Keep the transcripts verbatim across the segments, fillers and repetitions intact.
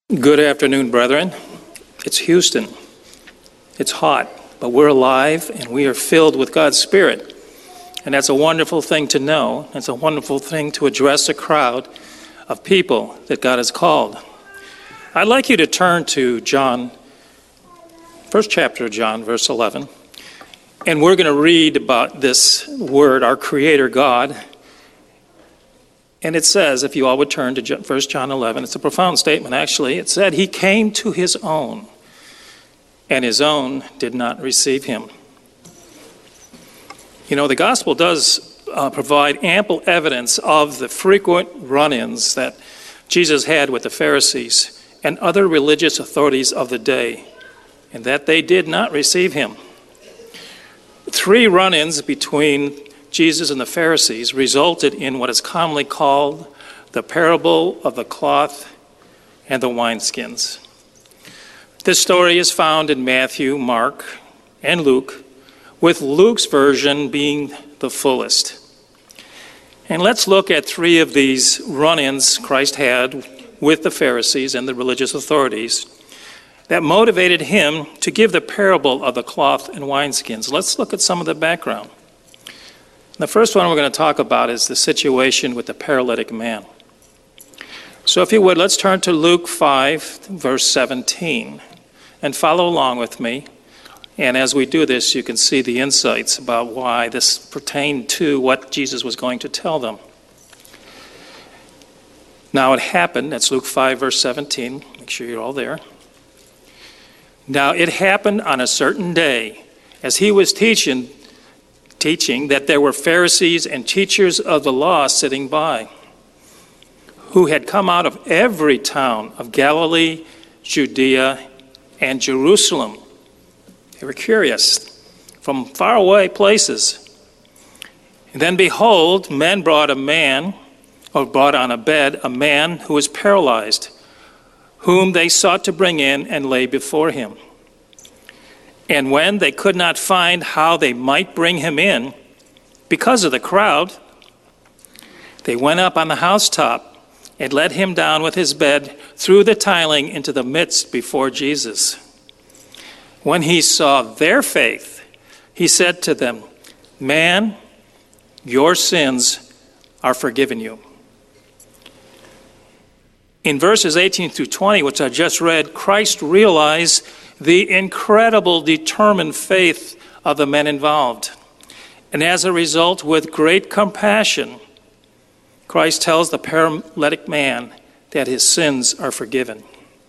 Good afternoon, brethren. It's Houston. It's hot, but we're alive and we are filled with God's Spirit. And that's a wonderful thing to know. It's a wonderful thing to address a crowd of people that God has called. I'd like you to turn to John, first chapter of John, verse eleven. And we're going to read about this word, our Creator God. And it says, if you all would turn to First John eleven, it's a profound statement, actually. It said, he came to his own, and his own did not receive him. You know, the gospel does uh, provide ample evidence of the frequent run-ins that Jesus had with the Pharisees and other religious authorities of the day, and that they did not receive him. Three run-ins between Jesus and the Pharisees resulted in what is commonly called the parable of the cloth and the wineskins. This story is found in Matthew, Mark, and Luke, with Luke's version being the fullest. And let's look at three of these run-ins Christ had with the Pharisees and the religious authorities that motivated him to give the parable of the cloth and wineskins. Let's look at some of the background. The first one we're going to talk about is the situation with the paralytic man. So if you would, let's turn to Luke five, verse seventeen, and follow along with me. And as we do this, you can see the insights about why this pertained to what Jesus was going to tell them. Now it happened, that's Luke five, verse seventeen. Make sure you're all there. Now it happened on a certain day, as he was teaching, teaching that there were Pharisees and teachers of the law sitting by, who had come out of every town of Galilee, Judea, and Jerusalem. They were curious, from faraway places. And then behold, men brought a man, or brought on a bed, a man who was paralyzed, whom they sought to bring in and lay before him. And when they could not find how they might bring him in, because of the crowd, they went up on the housetop and let him down with his bed through the tiling into the midst before Jesus. When he saw their faith, he said to them, "Man, your sins are forgiven you." In verses eighteen through twenty, which I just read, Christ realized the incredible, determined faith of the men involved. And as a result, with great compassion, Christ tells the paralytic man that his sins are forgiven.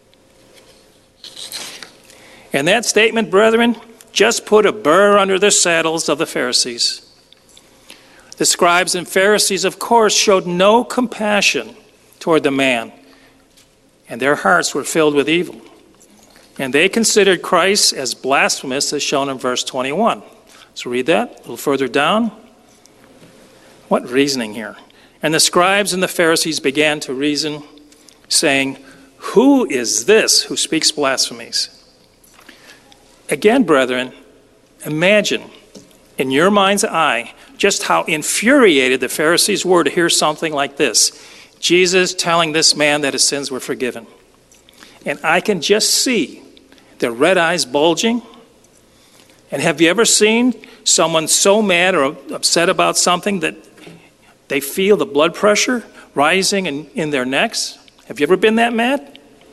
And that statement, brethren, just put a burr under the saddles of the Pharisees. The scribes and Pharisees, of course, showed no compassion toward the man, and their hearts were filled with evil. And they considered Christ as blasphemous, as shown in verse twenty-one. So read that a little further down. What reasoning here? And the scribes and the Pharisees began to reason, saying, "Who is this who speaks blasphemies?" Again, brethren, imagine in your mind's eye just how infuriated the Pharisees were to hear something like this. Jesus telling this man that his sins were forgiven. And I can just see their red eyes bulging. And have you ever seen someone so mad or upset about something that they feel the blood pressure rising in, in their necks? Have you ever been that mad?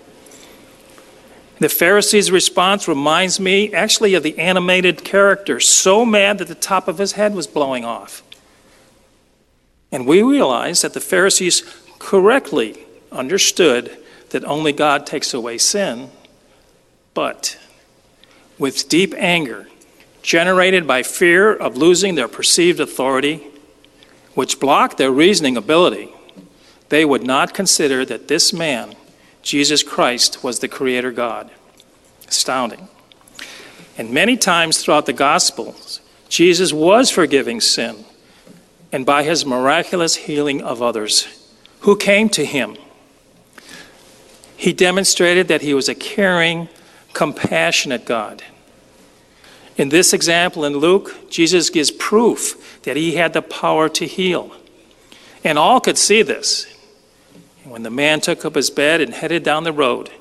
The Pharisees' response reminds me actually of the animated character, so mad that the top of his head was blowing off. And we realize that the Pharisees correctly understood that only God takes away sin, but with deep anger, generated by fear of losing their perceived authority, which blocked their reasoning ability, they would not consider that this man, Jesus Christ, was the Creator God. Astounding. And many times throughout the Gospels, Jesus was forgiving sin, and by his miraculous healing of others who came to him, he demonstrated that he was a caring, compassionate God. In this example in Luke, Jesus gives proof that he had the power to heal. And all could see this. And when the man took up his bed and headed down the road,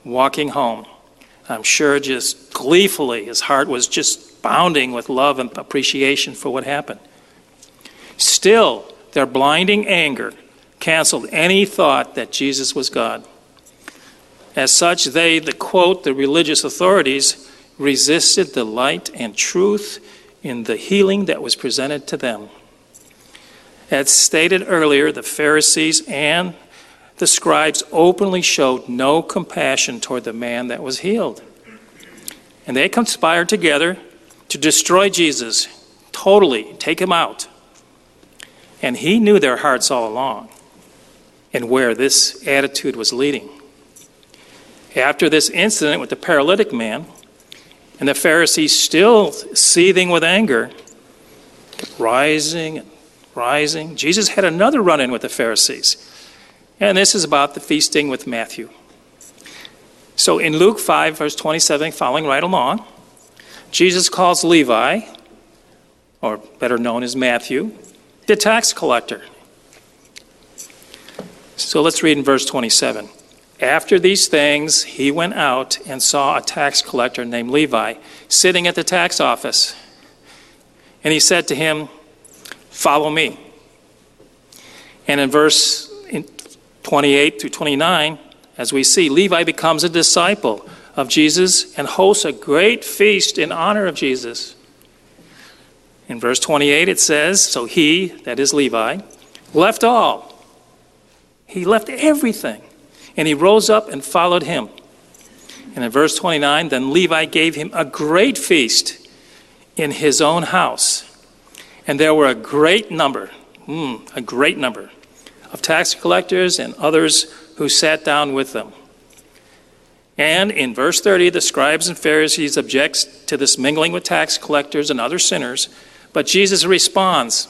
walking home. I'm sure just gleefully, his heart was just bounding with love and appreciation for what happened. Still, their blinding anger canceled any thought that Jesus was God. As such, they, the quote, the religious authorities, resisted the light and truth in the healing that was presented to them. As stated earlier, the Pharisees and the scribes openly showed no compassion toward the man that was healed. And they conspired together to destroy Jesus, totally take him out. And he knew their hearts all along and where this attitude was leading. After this incident with the paralytic man, and the Pharisees still seething with anger, rising and rising, Jesus had another run-in with the Pharisees. And this is about the feasting with Matthew. So in Luke five, verse twenty-seven, following right along, Jesus calls Levi, or better known as Matthew, the tax collector. So let's read in verse twenty-seven. After these things, he went out and saw a tax collector named Levi sitting at the tax office. And he said to him, "Follow me." And in verse twenty-eight through twenty-nine, as we see, Levi becomes a disciple of Jesus and hosts a great feast in honor of Jesus. In verse twenty-eight it says, so he, that is Levi, left all. He left everything. And he rose up and followed him. And in verse twenty-nine, then Levi gave him a great feast in his own house. And there were a great number, mm, a great number of tax collectors and others who sat down with them. And in verse thirty, the scribes and Pharisees object to this mingling with tax collectors and other sinners. But Jesus responds,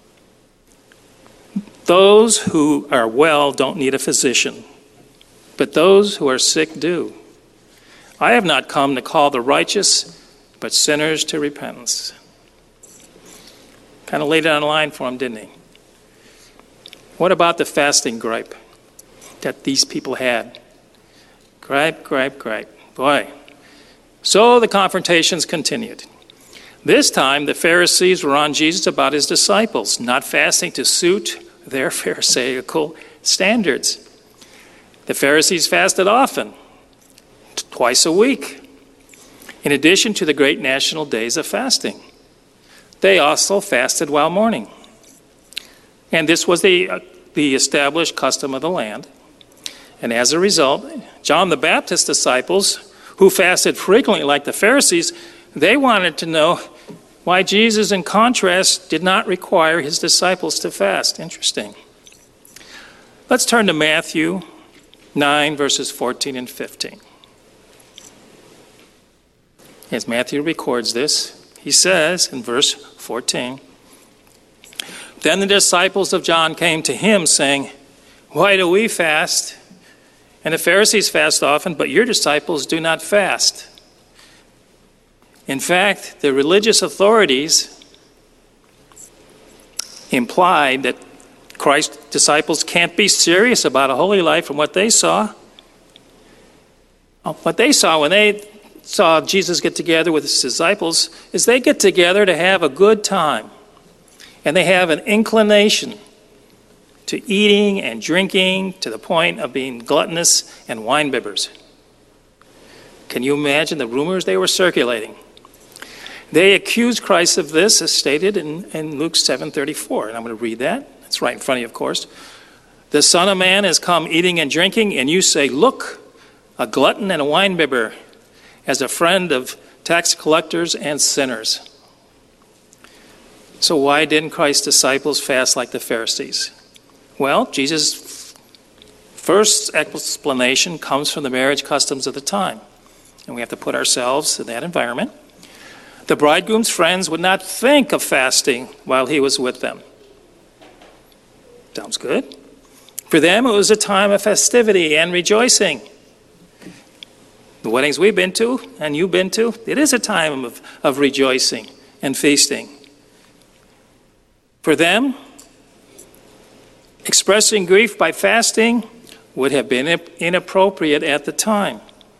those who are well don't need a physician, but those who are sick do. I have not come to call the righteous, but sinners to repentance. Kind of laid it on the line for him, didn't he? What about the fasting gripe that these people had? Gripe, gripe, gripe. Boy. So the confrontations continued. This time, the Pharisees were on Jesus about his disciples, not fasting to suit their Pharisaical standards. The Pharisees fasted often, twice a week, in addition to the great national days of fasting. They also fasted while mourning. And this was the, uh, the established custom of the land. And as a result, John the Baptist's disciples, who fasted frequently like the Pharisees, they wanted to know why Jesus, in contrast, did not require his disciples to fast. Interesting. Let's turn to Matthew nine, verses fourteen and fifteen. As Matthew records this, he says in verse fourteen, then the disciples of John came to him, saying, why do we fast? And the Pharisees fast often, but your disciples do not fast. In fact, the religious authorities implied that Christ's disciples can't be serious about a holy life from what they saw. What they saw when they saw Jesus get together with his disciples is they get together to have a good time. And they have an inclination to eating and drinking to the point of being gluttonous and wine-bibbers. Can you imagine the rumors they were circulating? They accused Christ of this, as stated in, in Luke seven thirty-four. And I'm going to read that. It's right in front of you, of course. The Son of Man has come eating and drinking, and you say, look, a glutton and a wine-bibber, as a friend of tax collectors and sinners. So why didn't Christ's disciples fast like the Pharisees? Well, Jesus' first explanation comes from the marriage customs of the time. And we have to put ourselves in that environment. The bridegroom's friends would not think of fasting while he was with them. Sounds good. For them, it was a time of festivity and rejoicing. The weddings we've been to and you've been to, it is a time of, of rejoicing and feasting. For them, expressing grief by fasting would have been inappropriate at the time.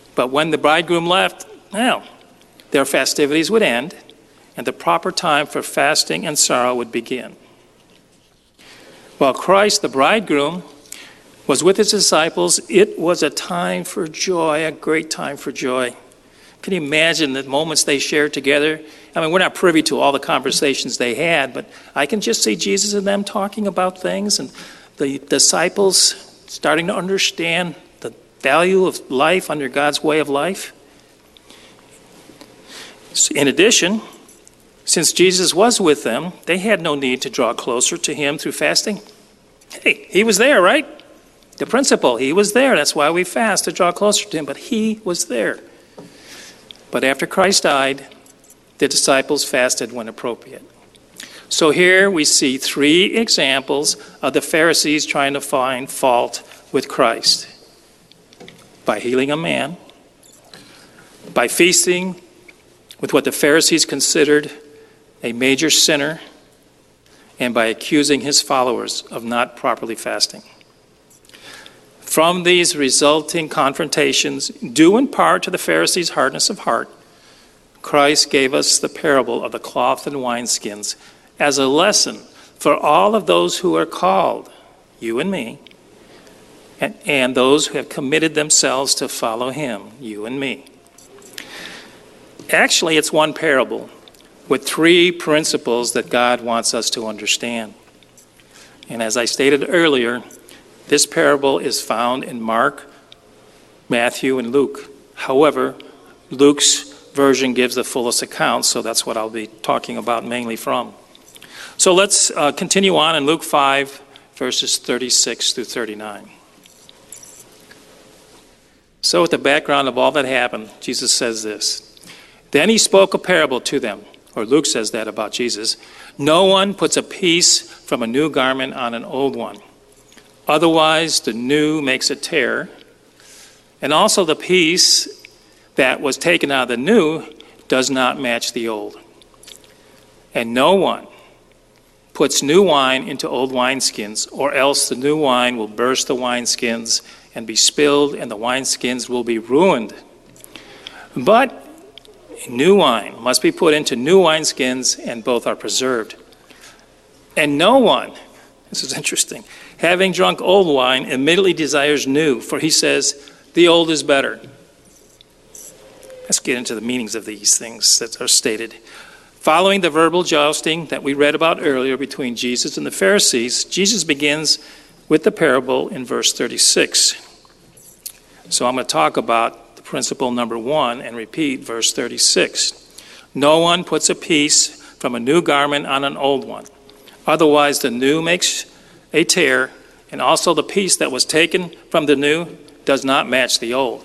But when the bridegroom left, well, their festivities would end, and the proper time for fasting and sorrow would begin. While Christ, the bridegroom, was with his disciples, it was a time for joy, a great time for joy. Can you imagine the moments they shared together? I mean, we're not privy to all the conversations they had, but I can just see Jesus and them talking about things, and the disciples starting to understand the value of life under God's way of life. In addition, since Jesus was with them, they had no need to draw closer to him through fasting. Hey, he was there, right? The principle, he was there. That's why we fast, to draw closer to him, but he was there. But after Christ died, the disciples fasted when appropriate. So here we see three examples of the Pharisees trying to find fault with Christ. By healing a man, by feasting with what the Pharisees considered a major sinner, and by accusing his followers of not properly fasting. From these resulting confrontations, due in part to the Pharisees' hardness of heart, Christ gave us the parable of the cloth and wineskins as a lesson for all of those who are called, you and me, and, and those who have committed themselves to follow him, you and me. Actually, it's one parable with three principles that God wants us to understand. And as I stated earlier, this parable is found in Mark, Matthew, and Luke. However, Luke's version gives the fullest account, so that's what I'll be talking about mainly from. So let's uh, continue on in Luke five, verses thirty-six through thirty-nine. So with the background of all that happened, Jesus says this. Then he spoke a parable to them, or Luke says that about Jesus. No one puts a piece from a new garment on an old one. Otherwise, the new makes a tear. And also the piece that was taken out of the new does not match the old. And no one puts new wine into old wineskins, or else the new wine will burst the wineskins and be spilled, and the wineskins will be ruined. But new wine must be put into new wineskins, and both are preserved. And no one, this is interesting, having drunk old wine immediately desires new, for he says, the old is better. Let's get into the meanings of these things that are stated. Following the verbal jousting that we read about earlier between Jesus and the Pharisees, Jesus begins with the parable in verse thirty-six. So I'm going to talk about the principle number one and repeat verse thirty-six. No one puts a piece from a new garment on an old one. Otherwise, the new makes a tear, and also the piece that was taken from the new does not match the old.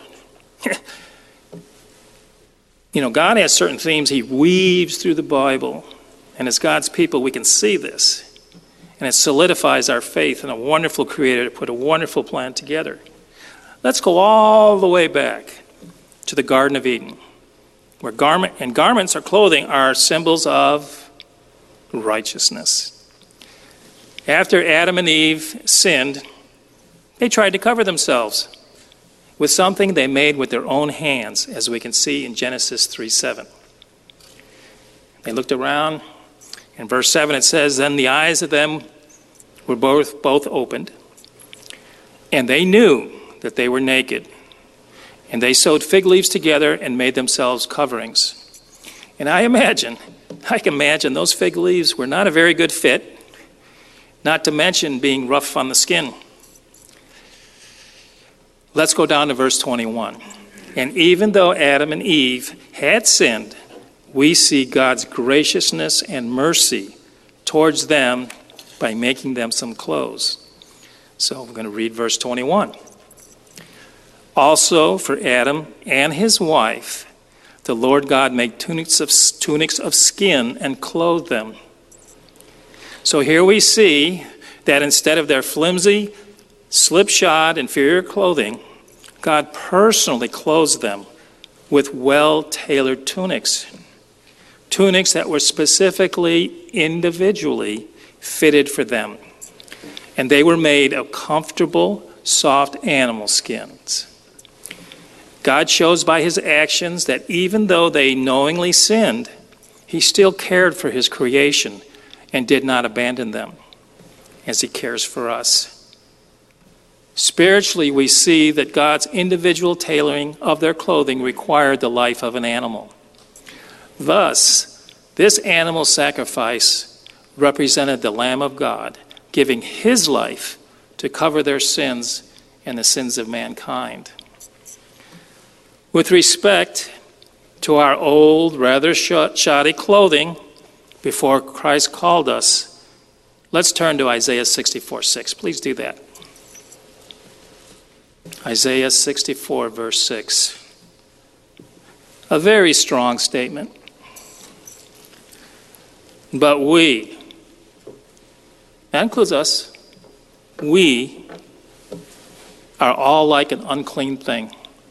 You know, God has certain themes he weaves through the Bible, and as God's people, we can see this. And it solidifies our faith in a wonderful creator to put a wonderful plan together. Let's go all the way back to the Garden of Eden, where garment and garments or clothing are symbols of righteousness. After Adam and Eve sinned, they tried to cover themselves with something they made with their own hands, as we can see in Genesis three seven. They looked around. In verse seven it says, then the eyes of them were both, both opened, and they knew that they were naked. And they sewed fig leaves together and made themselves coverings. And I imagine, I can imagine those fig leaves were not a very good fit, not to mention being rough on the skin. Let's go down to verse twenty-one. And even though Adam and Eve had sinned, we see God's graciousness and mercy towards them by making them some clothes. So we're going to read verse twenty-one. Also for Adam and his wife, the Lord God made tunics of, tunics of skin and clothed them. So here we see that instead of their flimsy, slipshod, inferior clothing, God personally clothes them with well-tailored tunics. Tunics that were specifically, individually fitted for them. And they were made of comfortable, soft animal skins. God shows by his actions that even though they knowingly sinned, he still cared for his creation and did not abandon them, as he cares for us. Spiritually, we see that God's individual tailoring of their clothing required the life of an animal. Thus, this animal sacrifice represented the Lamb of God, giving his life to cover their sins and the sins of mankind. With respect to our old, rather shoddy clothing before Christ called us, let's turn to Isaiah sixty-four six. Please do that. Isaiah sixty-four, verse six. A very strong statement. But we, that includes us, we are all like an unclean thing.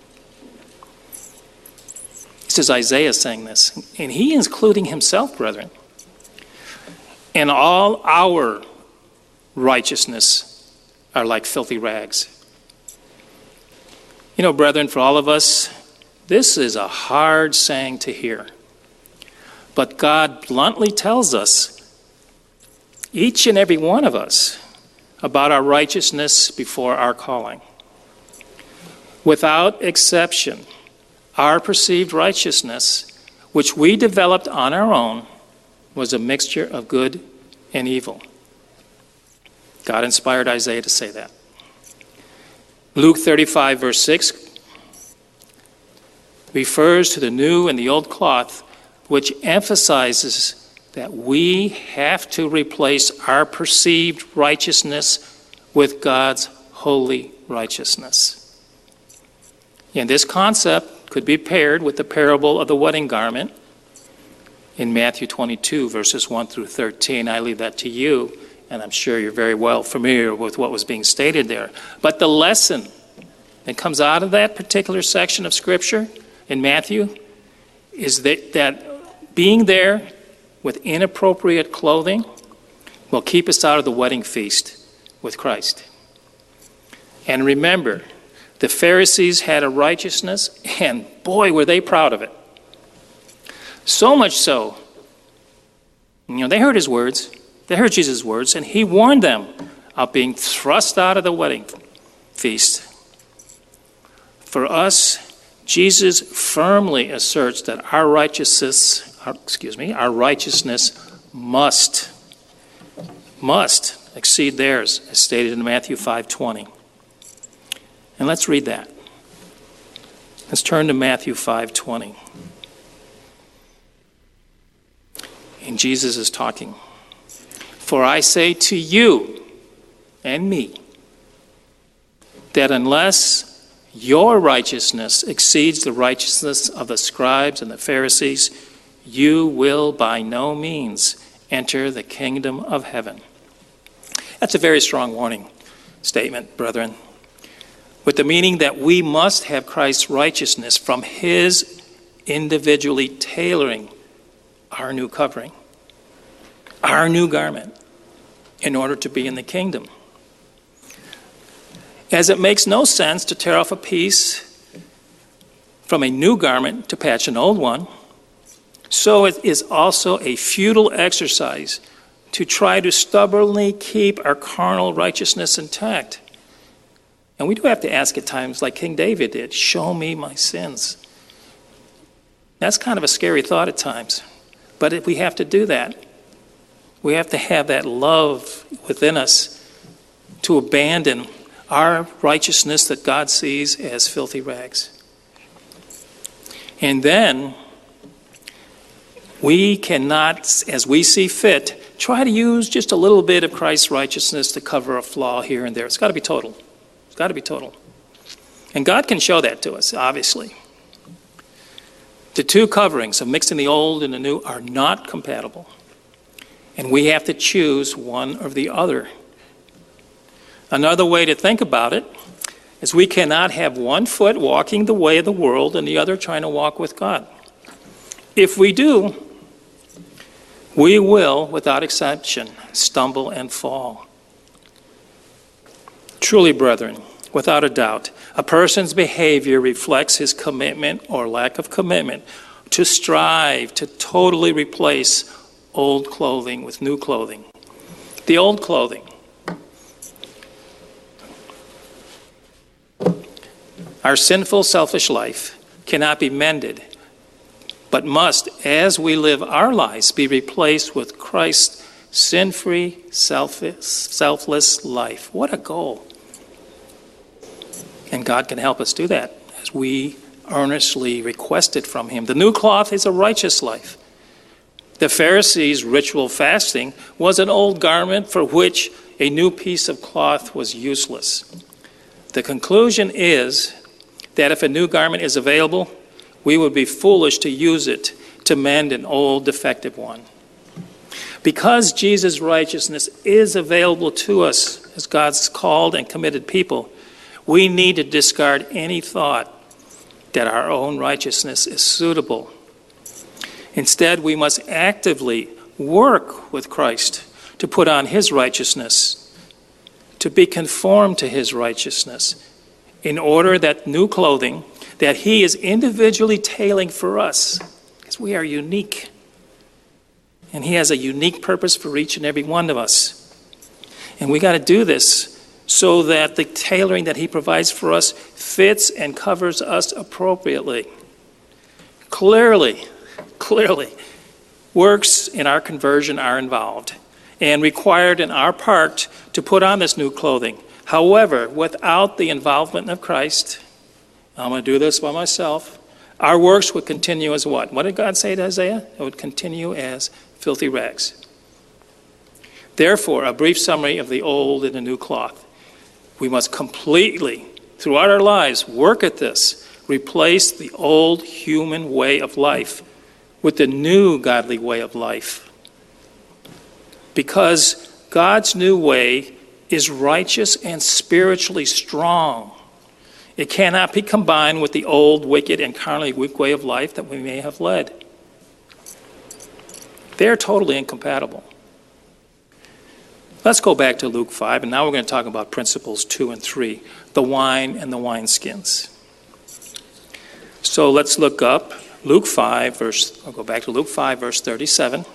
This is Isaiah saying this, and he is including himself, brethren. And all our righteousness are like filthy rags. You know, brethren, for all of us, this is a hard saying to hear. But God bluntly tells us, each and every one of us, about our righteousness before our calling. Without exception, our perceived righteousness, which we developed on our own, was a mixture of good and evil. God inspired Isaiah to say that. Luke thirty-five, verse six, refers to the new and the old cloth, which emphasizes that we have to replace our perceived righteousness with God's holy righteousness. And this concept could be paired with the parable of the wedding garment in Matthew twenty-two, verses one through thirteen. I leave that to you, and I'm sure you're very well familiar with what was being stated there. But the lesson that comes out of that particular section of Scripture in Matthew is that, that being there with inappropriate clothing will keep us out of the wedding feast with Christ. And remember, the Pharisees had a righteousness, and boy, were they proud of it. So much so, you know, they heard his words, they heard Jesus' words, and he warned them of being thrust out of the wedding feast. For us, Jesus firmly asserts that our righteousness, our, excuse me, our righteousness must, must exceed theirs, as stated in Matthew five twenty. And let's read that. Let's turn to Matthew five twenty. And Jesus is talking. For I say to you and me that unless your righteousness exceeds the righteousness of the scribes and the Pharisees, you will by no means enter the kingdom of heaven. That's a very strong warning statement, brethren, with the meaning that we must have Christ's righteousness from his individually tailoring our new covering, our new garment, in order to be in the kingdom. As it makes no sense to tear off a piece from a new garment to patch an old one, so it is also a futile exercise to try to stubbornly keep our carnal righteousness intact. And we do have to ask at times, like King David did, show me my sins. That's kind of a scary thought at times. But if we have to do that, we have to have that love within us to abandon our righteousness that God sees as filthy rags. And then we cannot, as we see fit, try to use just a little bit of Christ's righteousness to cover a flaw here and there. It's got to be total. It's got to be total. And God can show that to us, obviously. The two coverings of mixing the old and the new are not compatible. And we have to choose one or the other. Another way to think about it is we cannot have one foot walking the way of the world and the other trying to walk with God. If we do, we will, without exception, stumble and fall. Truly, brethren, without a doubt. A person's behavior reflects his commitment or lack of commitment to strive to totally replace old clothing with new clothing. The old clothing. Our sinful, selfish life cannot be mended, but must, as we live our lives, be replaced with Christ's sin-free, selfless, selfless life. What a goal. And God can help us do that as we earnestly request it from him. The new cloth is a righteous life. The Pharisees' ritual fasting was an old garment for which a new piece of cloth was useless. The conclusion is that if a new garment is available, we would be foolish to use it to mend an old defective one. Because Jesus' righteousness is available to us as God's called and committed people, we need to discard any thought that our own righteousness is suitable. Instead, we must actively work with Christ to put on his righteousness, to be conformed to his righteousness, in order that new clothing that he is individually tailoring for us, because we are unique, and he has a unique purpose for each and every one of us. And we got to do this so that the tailoring that he provides for us fits and covers us appropriately. Clearly, clearly, works in our conversion are involved and required in our part to put on this new clothing. However, without the involvement of Christ, I'm going to do this by myself, our works would continue as what? What did God say to Isaiah? It would continue as filthy rags. Therefore, a brief summary of the old and the new cloth. We must completely, throughout our lives, work at this, replace the old human way of life with the new godly way of life. Because God's new way is righteous and spiritually strong. It cannot be combined with the old, wicked, and carnally weak way of life that we may have led. They're totally incompatible. Let's go back to Luke five, and now we're going to talk about principles two and three, the wine and the wineskins. So let's look up Luke five, verse, I'll go back to Luke five, verse thirty-seven.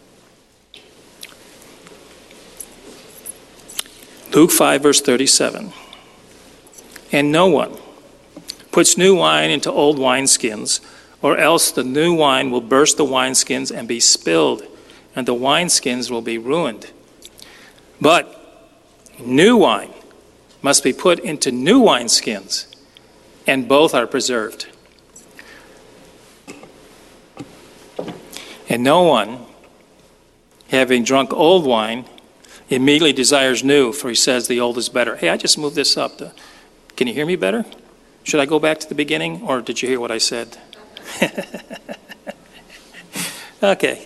Luke five, verse thirty-seven. And no one puts new wine into old wineskins, or else the new wine will burst the wineskins and be spilled, and the wineskins will be ruined. But new wine must be put into new wineskins, and both are preserved. And no one, having drunk old wine, immediately desires new, for he says the old is better. Hey, I just moved this up. To, can you hear me better? Should I go back to the beginning, or did you hear what I said? Okay.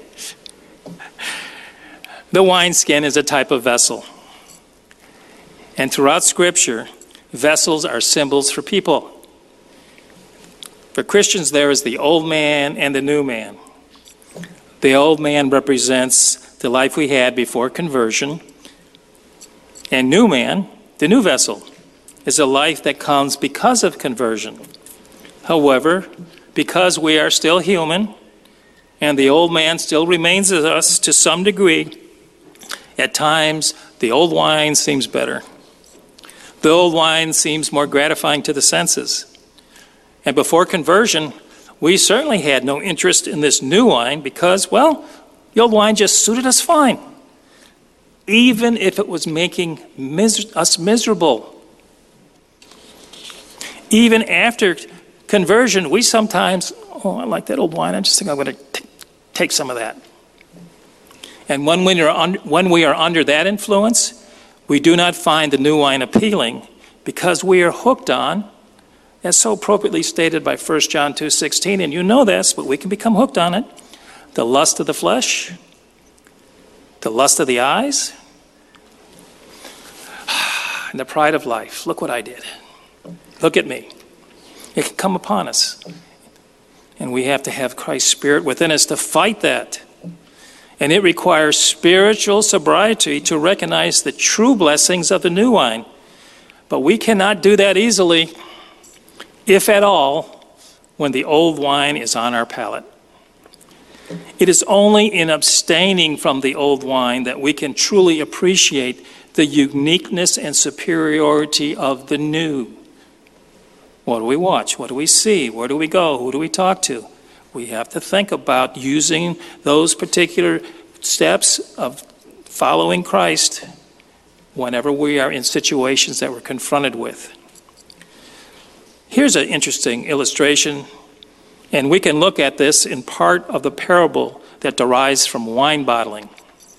The wineskin is a type of vessel. And throughout Scripture, vessels are symbols for people. For Christians, there is the old man and the new man. The old man represents the life we had before conversion. And new man, the new vessel, is a life that comes because of conversion. However, because we are still human, and the old man still remains with us to some degree, at times the old wine seems better. The old wine seems more gratifying to the senses. And before conversion, we certainly had no interest in this new wine because, well, the old wine just suited us fine, even if it was making mis- us miserable. Even after conversion, we sometimes, oh, I like that old wine. I just think I'm going to t- take some of that. And when we, are un- when we are under that influence, we do not find the new wine appealing because we are hooked on, as so appropriately stated by First John two sixteen, and you know this, but we can become hooked on it, the lust of the flesh, the lust of the eyes, and the pride of life. Look what I did. Look at me. It can come upon us. And we have to have Christ's Spirit within us to fight that. And it requires spiritual sobriety to recognize the true blessings of the new wine. But we cannot do that easily, if at all, when the old wine is on our palate. It is only in abstaining from the old wine that we can truly appreciate the uniqueness and superiority of the new. What do we watch? What do we see? Where do we go? Who do we talk to? We have to think about using those particular steps of following Christ whenever we are in situations that we're confronted with. Here's an interesting illustration, and we can look at this in part of the parable that derives from wine bottling.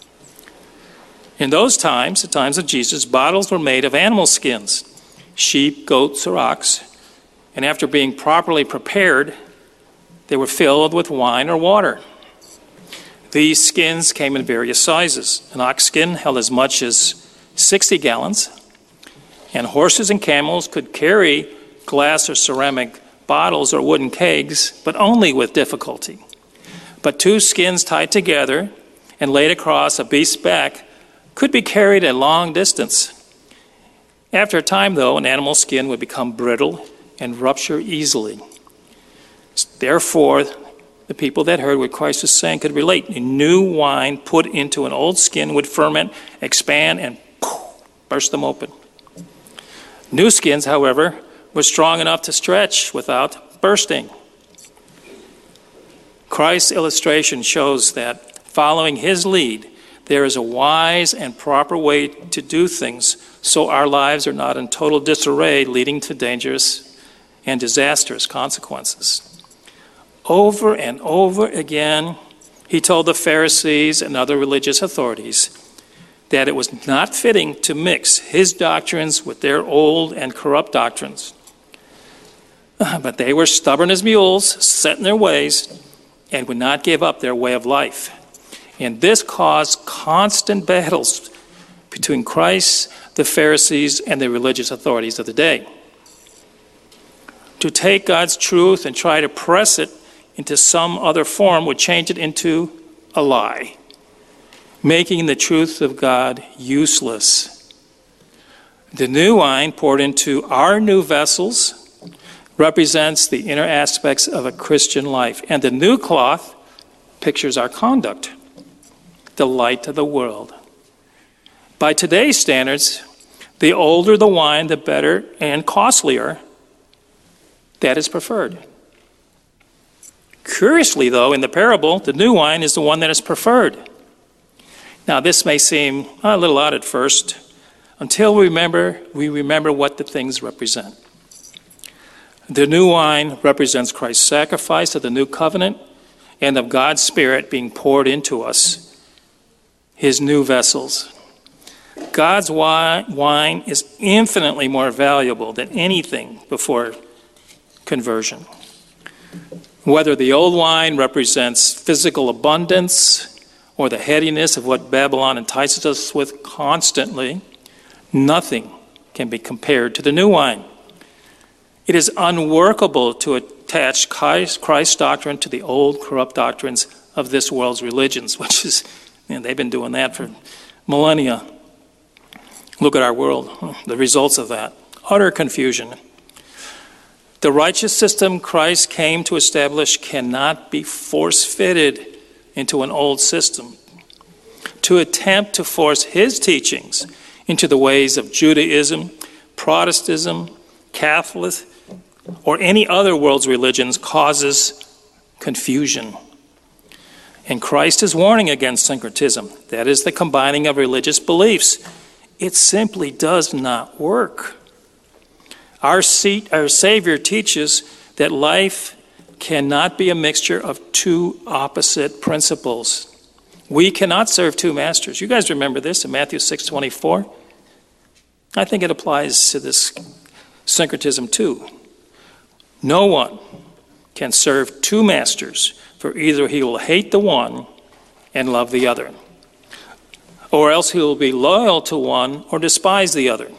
In those times, the times of Jesus, bottles were made of animal skins, sheep, goats, or ox, and after being properly prepared, they were filled with wine or water. These skins came in various sizes. An ox skin held as much as sixty gallons, and horses and camels could carry glass or ceramic bottles or wooden kegs, but only with difficulty. But two skins tied together and laid across a beast's back could be carried a long distance. After a time, though, an animal skin would become brittle and rupture easily. Therefore, the people that heard what Christ was saying could relate. New wine put into an old skin would ferment, expand, and poof, burst them open. New skins, however, were strong enough to stretch without bursting. Christ's illustration shows that following his lead, there is a wise and proper way to do things so our lives are not in total disarray, leading to dangerous and disastrous consequences. Over and over again, he told the Pharisees and other religious authorities that it was not fitting to mix his doctrines with their old and corrupt doctrines. But they were stubborn as mules, set in their ways, and would not give up their way of life. And this caused constant battles between Christ, the Pharisees, and the religious authorities of the day. To take God's truth and try to press it into some other form would change it into a lie, making the truth of God useless. The new wine poured into our new vessels represents the inner aspects of a Christian life, and the new cloth pictures our conduct, the light of the world. By today's standards, the older the wine, the better and costlier that is preferred. Curiously, though, in the parable, the new wine is the one that is preferred. Now, this may seem a little odd at first, until we remember, we remember what the things represent. The new wine represents Christ's sacrifice of the new covenant and of God's Spirit being poured into us, his new vessels. God's wine is infinitely more valuable than anything before conversion. Whether the old wine represents physical abundance or the headiness of what Babylon entices us with constantly, nothing can be compared to the new wine. It is unworkable to attach Christ's doctrine to the old corrupt doctrines of this world's religions, which is, you know, they've been doing that for millennia. Look at our world, the results of that. Utter confusion. The righteous system Christ came to establish cannot be force-fitted into an old system. To attempt to force his teachings into the ways of Judaism, Protestantism, Catholic, or any other world's religions causes confusion. And Christ is warning against syncretism. That is the combining of religious beliefs. It simply does not work. Our, seat, our Savior teaches that life cannot be a mixture of two opposite principles. We cannot serve two masters. You guys remember this in Matthew six twenty-four? I think it applies to this syncretism too. No one can serve two masters, for either he will hate the one and love the other, or else he will be loyal to one or despise the other.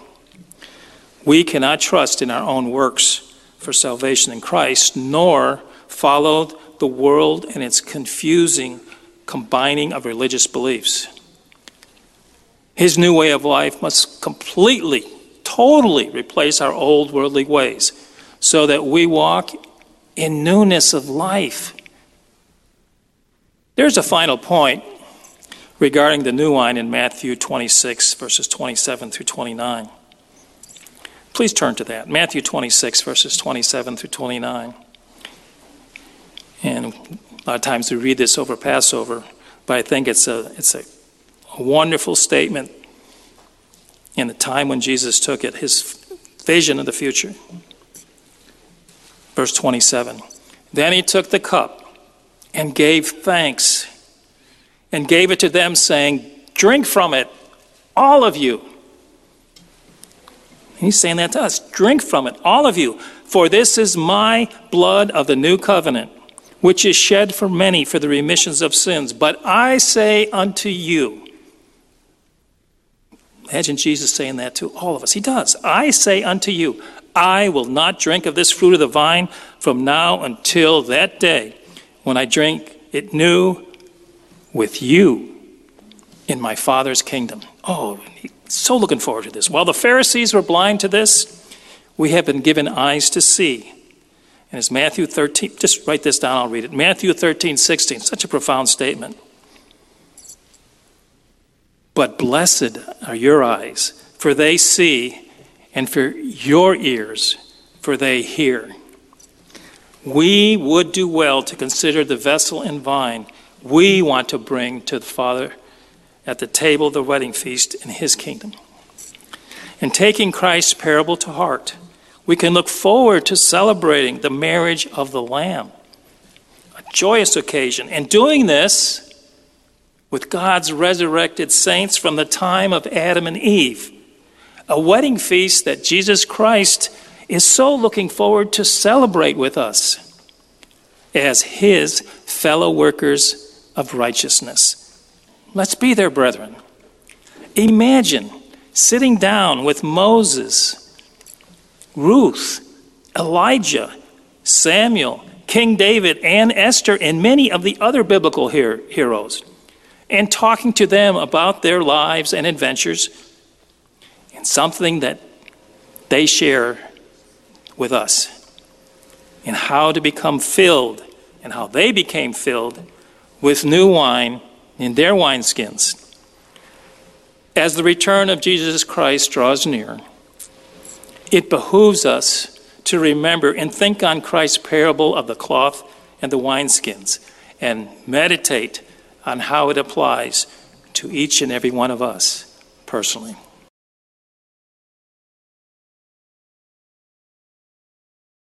We cannot trust in our own works for salvation in Christ, nor follow the world and its confusing combining of religious beliefs. His new way of life must completely, totally replace our old worldly ways so that we walk in newness of life. There's a final point regarding the new wine in Matthew twenty-six, verses twenty-seven through twenty-nine. Please turn to that. Matthew twenty-six, verses twenty-seven through twenty-nine. And a lot of times we read this over Passover, but I think it's a it's a, a wonderful statement in the time when Jesus took it, his vision of the future. Verse twenty-seven. Then he took the cup and gave thanks and gave it to them, saying, "Drink from it, all of you." He's saying that to us. Drink from it, all of you. For this is my blood of the new covenant, which is shed for many for the remissions of sins. But I say unto you, imagine Jesus saying that to all of us. He does. I say unto you, I will not drink of this fruit of the vine from now until that day when I drink it new with you in my Father's kingdom. Oh, so looking forward to this. While the Pharisees were blind to this, we have been given eyes to see. And it's Matthew thirteen, just write this down, I'll read it. Matthew thirteen, sixteen, such a profound statement. But blessed are your eyes, for they see, and for your ears, for they hear. We would do well to consider the vessel and vine we want to bring to the Father at the table of the wedding feast in his kingdom. And taking Christ's parable to heart, we can look forward to celebrating the marriage of the Lamb, a joyous occasion, and doing this with God's resurrected saints from the time of Adam and Eve, a wedding feast that Jesus Christ is so looking forward to celebrate with us as his fellow workers of righteousness. Let's be there, brethren. Imagine sitting down with Moses, Ruth, Elijah, Samuel, King David, and Esther, and many of the other biblical her- heroes, and talking to them about their lives and adventures and something that they share with us, and how to become filled and how they became filled with new wine in their wineskins. As the return of Jesus Christ draws near, it behooves us to remember and think on Christ's parable of the cloth and the wineskins and meditate on how it applies to each and every one of us personally.